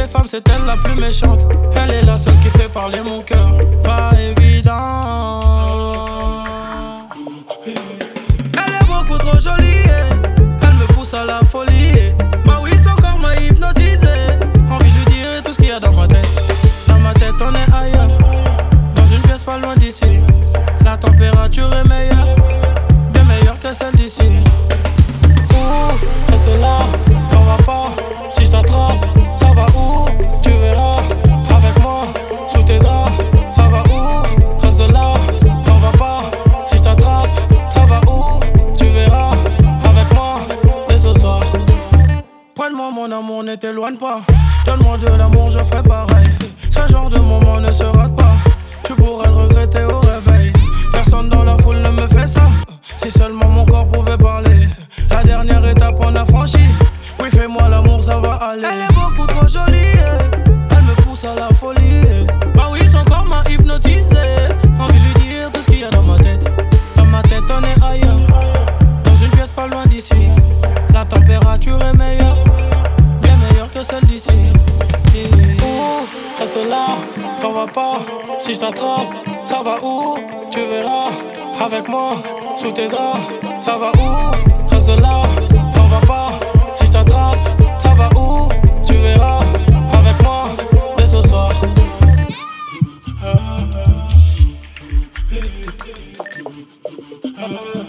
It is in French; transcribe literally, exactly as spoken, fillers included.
femmes, c'est elle la plus méchante. Elle est la seule qui fait parler mon cœur. Pas évident. Elle est beaucoup trop jolie. Elle me pousse à la folie. Bah oui, son corps m'a hypnotisé. Envie de lui dire tout ce qu'il y a dans ma tête. Dans ma tête, on est ailleurs. Dans une pièce pas loin d'ici. La température est meilleure. Bien meilleure que celle d'ici. Ouh, reste là, t'en vas pas. Si je t'attrape, ça va où? Tu verras. Avec moi, sous tes draps, ça va où? Reste là, t'en vas pas. Si je t'attrape, ça va où? Tu verras. Avec moi, dès ce soir. Prends-moi mon amour, ne t'éloigne pas. Donne-moi de l'amour, je ferai pareil. Ce genre de moment ne se rate pas. Tu pourrais le regretter au réveil. Personne dans la foule ne me fait ça. Si seulement mon corps pouvait parler. La dernière étape on a franchi. Oui, fais-moi l'amour, ça va aller. Elle est beaucoup trop jolie. Elle me pousse à la folie. Bah oui, son corps m'a hypnotisé. Envie de lui dire tout ce qu'il y a dans ma tête. Dans ma tête, on est ailleurs. Dans une pièce pas loin d'ici. La température est meilleure. Bien meilleure que celle d'ici. Ouh, reste là, t'en vas pas. Si je t'attrape, ça va où? Tu verras. Avec moi, sous tes draps, ça va où? Reste là, t'en vas pas. Si je t'attrape, ça va où? Tu verras. Avec moi, dès ce soir. Ah, ah, ah, ah, ah.